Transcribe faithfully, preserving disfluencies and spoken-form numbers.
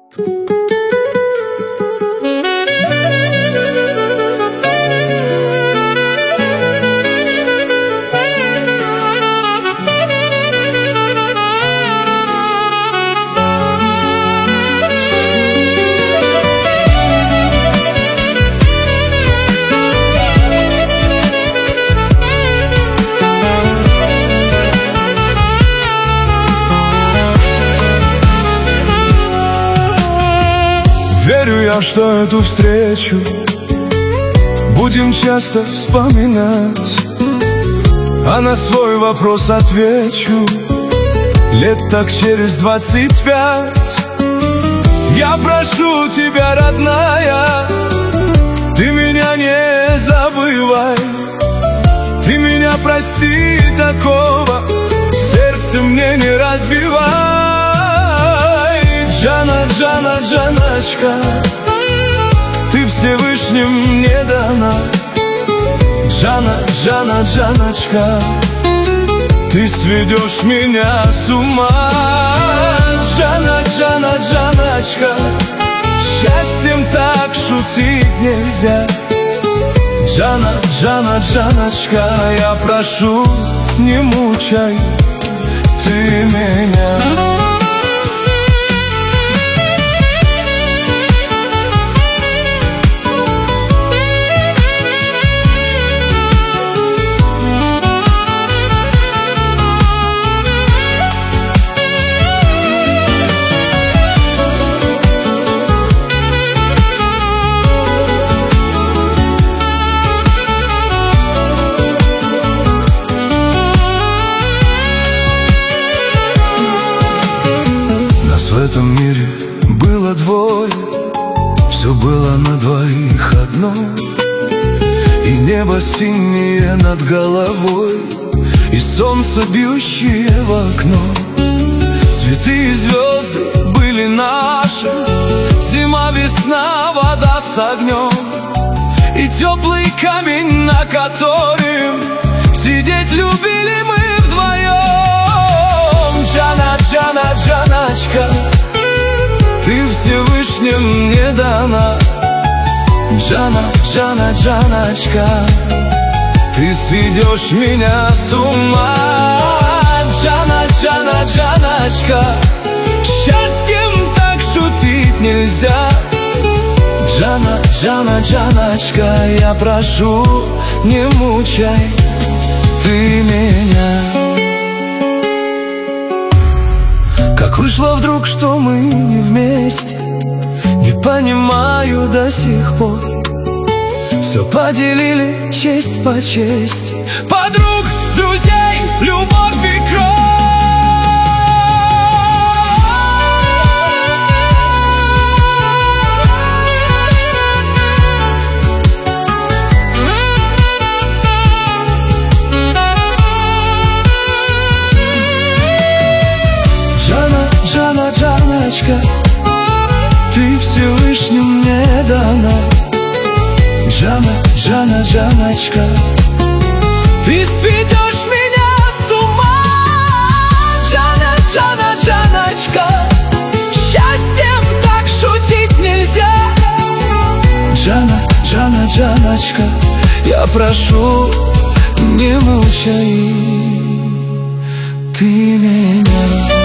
Верю я, что эту встречу будем часто вспоминать, а на свой вопрос отвечу лет так через двадцать пять. Я прошу тебя, родная, ты меня не забывай, ты меня прости, такого сердце мне не разбивай. Джана, Джана, Джаначка, ты Всевышним мне дана. Джана, Джана, Джаночка, ты сведешь меня с ума. Джана, Джана, Джаночка, счастьем так шутить нельзя. Джана, Джана, Джаночка, я прошу, не мучай ты меня. В этом мире было двое, все было на двоих одно. И небо синее над головой, и солнце, бьющее в окно. Цветы и звезды были наши, зима, весна, вода с огнем. И теплый камень, на котором сидеть любили мы вдвоем. Джана, Джана, Джаначка, ты Всевышним мне дана. Джана, Джана, Джаночка, ты сведешь меня с ума. Джана, Джана, Джаночка, счастьем так шутить нельзя. Джана, Джана, Джаночка, я прошу, не мучай ты меня. Как вышло вдруг, что мы не вместе, не понимаю до сих пор. Все поделили честь по чести, подруг, друзей, любовь и кровь. Джана, Джана, Джаночка, ты Всевышним мне дана. Джана, Джана, Джаночка, ты сведешь меня с ума. Джана, Джана, Джаночка, счастьем так шутить нельзя. Джана, Джана, Джаночка, я прошу, не мучай ты меня.